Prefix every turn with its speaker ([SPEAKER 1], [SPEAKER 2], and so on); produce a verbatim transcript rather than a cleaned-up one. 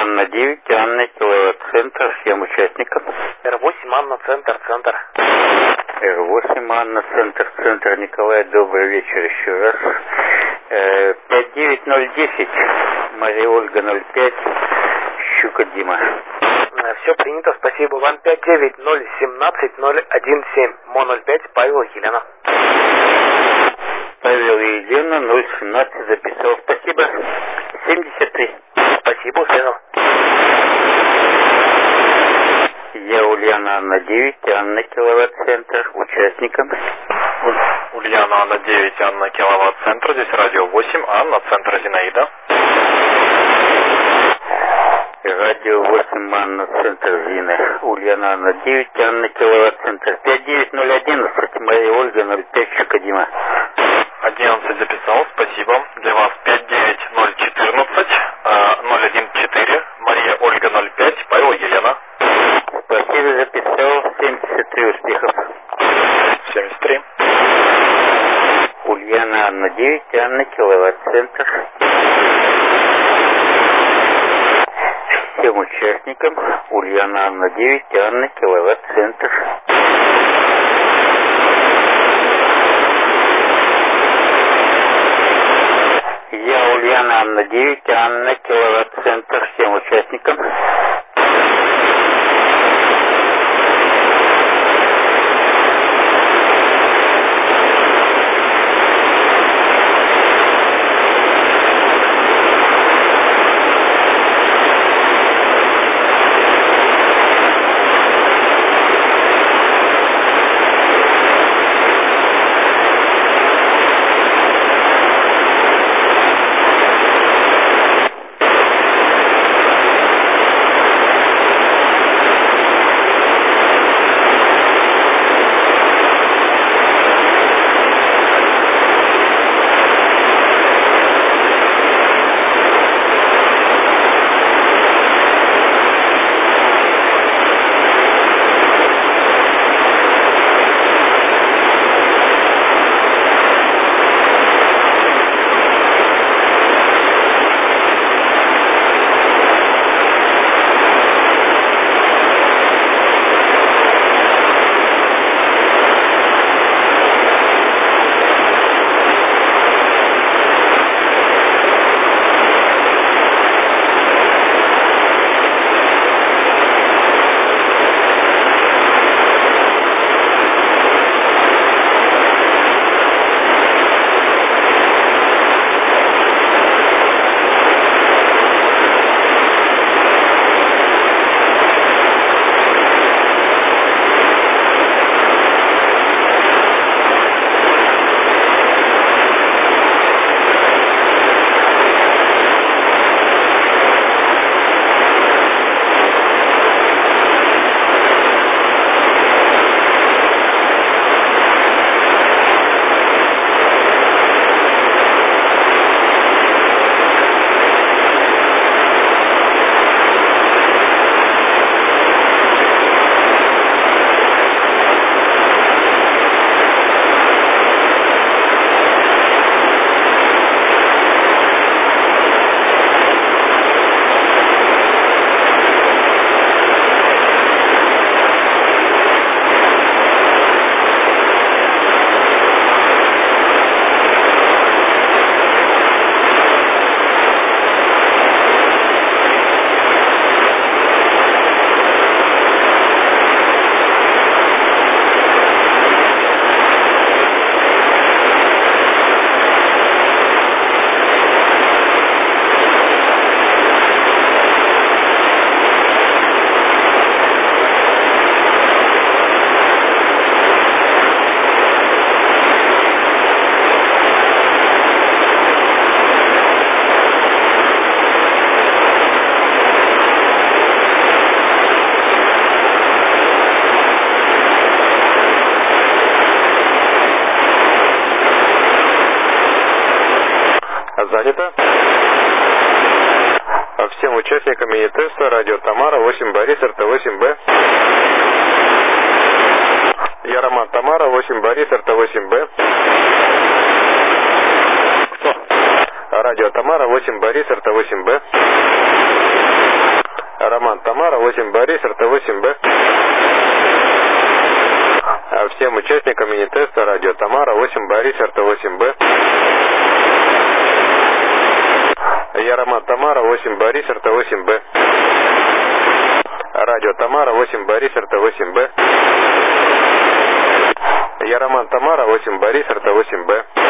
[SPEAKER 1] Анна девять, Анна, киловатт-центр, всем участникам.
[SPEAKER 2] эр восемь, Анна, центр, центр.
[SPEAKER 1] эр восемь, Анна, центр, центр, Николай, добрый вечер еще раз. Э, пять девять ноль десять, Мария Ольга ноль пять, Щука Дима.
[SPEAKER 2] Все принято, спасибо вам. пять девять ноль семнадцать ноль один семь, Мо ноль пять, Павел, Елена.
[SPEAKER 1] Павел и Елена, ноль семнадцать записал, спасибо. семьдесят три.
[SPEAKER 2] Спасибо, услышал.
[SPEAKER 1] Я Ульяна, Анна девять, Анна, киловатт-центр, участникам.
[SPEAKER 3] Ульяна, Анна девять, Анна, киловатт-центр, здесь радио восемь, Анна, центр, Зинаида.
[SPEAKER 1] Радио восемь, Анна, центр, Зина. Ульяна, Анна девять, Анна, киловатт-центр. пять девять ноль одиннадцать, Мария Ольга ноль пять, Щука Дима.
[SPEAKER 3] одиннадцать записал, спасибо. Для вас пять девять ноль четырнадцать, ноль один четыре, Мария Ольга ноль пять, Павел, Елена.
[SPEAKER 1] Спасибо, записал, семьдесят три, успехов.
[SPEAKER 3] семьдесят три.
[SPEAKER 1] Ульяна, Анна девять, Анна, киловатт-центр. Всем участникам. Ульяна, Анна девять, Анна, киловатт-центр. Я Ульяна, Анна девять, Анна, киловатт-центр. Всем участникам.
[SPEAKER 3] Занято. Всем участникам мини-теста радио Тамара восемь Борис эр тэ восемь бэ. Я Роман Тамара восемь Борис эр тэ восемь бэ. Кто? Радио Тамара восемь Борис эр тэ восемь бэ.
[SPEAKER 4] Тамара, восемь Борис, эр тэ восемь бэ. Всем участникам мини-теста радио Тамара, восемь Борис, эр тэ восемь бэ. Яромат Тамара, восемь Борис, эр тэ восемь бэ. Радио Тамара, восемь Борис, эр тэ восемь бэ. Яроман Тамара, восемь Борис, эр тэ восемь бэ.